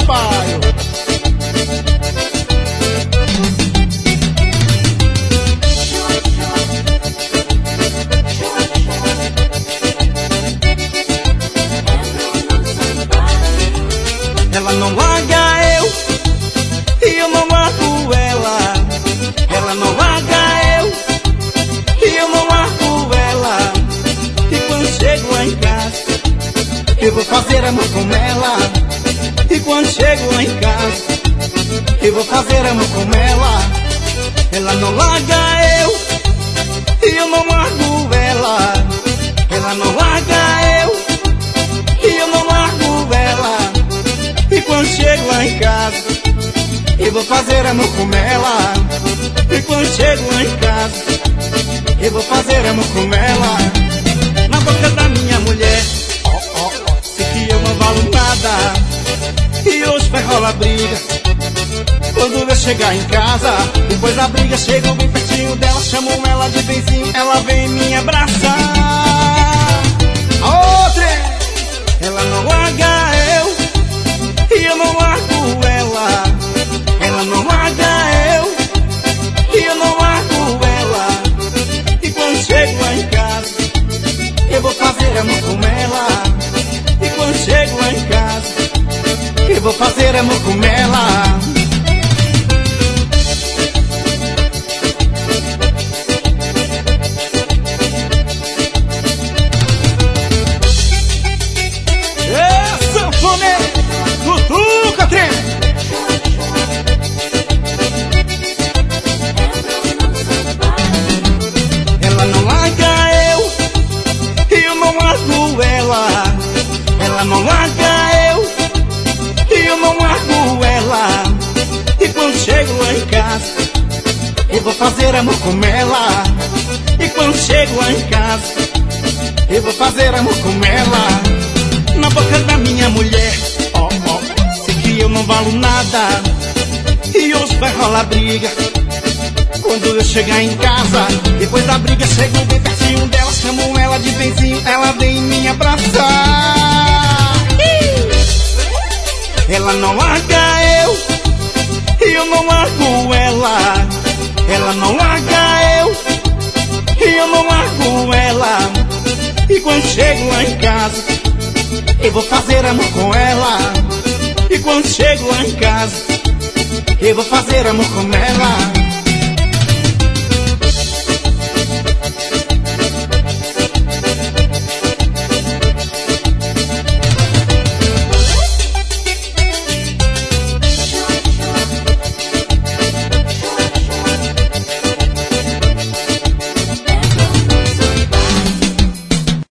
Sampaio. Ela não larga eu e eu não largo ela. Ela não larga eu e eu não largo ela. E quando chego lá em casa, eu vou fazer amor com ela. E quando chego lá em casa, eu vou fazer amor com ela. Ela não larga eu e eu não largo ela. Ela não larga eu e eu não largo ela. E quando chego lá em casa, eu vou fazer amor com ela. E quando chego lá em casa, eu vou fazer amor com ela. Na boca da minha mulher, sei que eu não valo nada. E hoje vai rolar briga quando eu chegar em casa. Depois da briga, chego bem pertinho dela, chamo ela de benzinho, ela vem me abraçar. Outra! Ela não larga eu e eu não largo ela. Ela não larga eu e eu não largo ela. E quando chego lá em casa, eu vou fazer amor com ela. E quando chego lá em casa, eu vou fazer amor com ela. Cutuca, trem! Ela não larga eu e eu não largo ela. Ela não larga eu e eu não largo ela. E quando chego lá em casa, eu vou fazer amor com ela. E quando chego lá em casa, eu vou fazer amor com ela. Na boca da minha mulher, sei que eu não valo nada. E hoje vai rolar briga quando eu chegar em casa. Depois da briga, chego bem pertinho dela, chamo ela de benzinho, ela vem me abraçar. Ela não larga eu e eu não largo ela. Ela não larga eu e eu não largo ela. E quando chego lá em casa, eu vou fazer amor com ela. E quando chego lá em casa, eu vou fazer amor com ela.